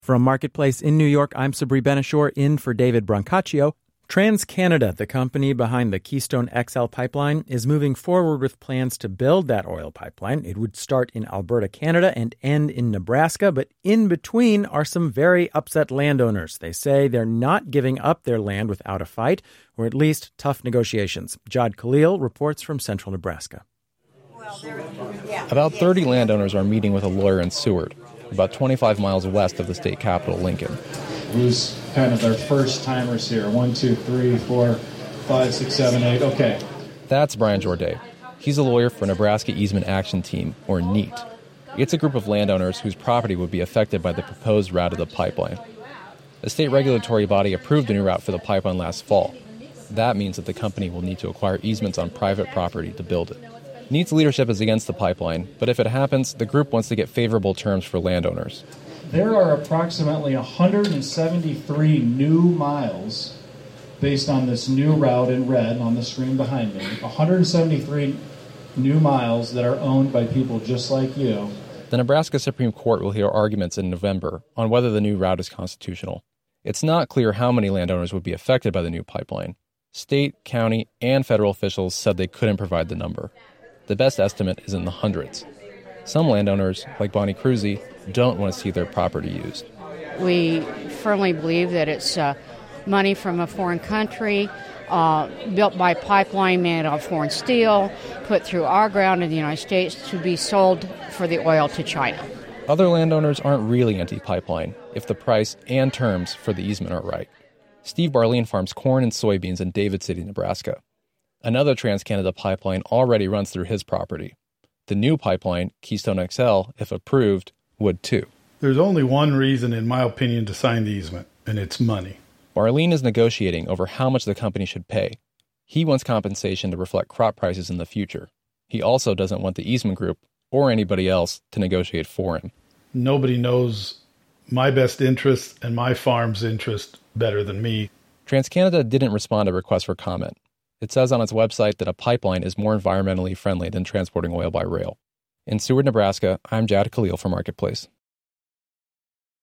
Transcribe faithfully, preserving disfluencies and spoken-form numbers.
From Marketplace in New York, I'm Sabri Ben-Achour, in for David Brancaccio. TransCanada, the company behind the Keystone X L pipeline, is moving forward with plans to build that oil pipeline. It would start in Alberta, Canada, and end in Nebraska, but in between are some very upset landowners. They say they're not giving up their land without a fight, or at least tough negotiations. Jad Khalil reports from central Nebraska. About thirty landowners are meeting with a lawyer in Seward, about twenty-five miles west of the state capital, Lincoln. Who's kind of their first timers here? One, two, three, four, five, six, seven, eight. Okay. That's Brian Jorday. He's a lawyer for Nebraska Easement Action Team, or NEAT. It's a group of landowners whose property would be affected by the proposed route of the pipeline. The state regulatory body approved a new route for the pipeline last fall. That means that the company will need to acquire easements on private property to build it. NEAT's leadership is against the pipeline, but if it happens, the group wants to get favorable terms for landowners. There are approximately one hundred seventy-three new miles based on this new route in red on the screen behind me. one hundred seventy-three new miles that are owned by people just like you. The Nebraska Supreme Court will hear arguments in November on whether the new route is constitutional. It's not clear how many landowners would be affected by the new pipeline. State, county, and federal officials said they couldn't provide the number. The best estimate is in the hundreds. Some landowners, like Bonnie Cruzy, don't want to see their property used. We firmly believe that it's uh, money from a foreign country, uh, built by pipeline made of foreign steel, put through our ground in the United States to be sold for the oil to China. Other landowners aren't really anti-pipeline if the price and terms for the easement are right. Steve Barleen farms corn and soybeans in David City, Nebraska. Another TransCanada pipeline already runs through his property. The new pipeline, Keystone X L, if approved, would too. There's only one reason, in my opinion, to sign the easement, and it's money. Barleen is negotiating over how much the company should pay. He wants compensation to reflect crop prices in the future. He also doesn't want the easement group, or anybody else, to negotiate for him. Nobody knows my best interest and my farm's interest better than me. TransCanada didn't respond to requests for comment. It says on its website that a pipeline is more environmentally friendly than transporting oil by rail. In Seward, Nebraska, I'm Jad Khalil for Marketplace.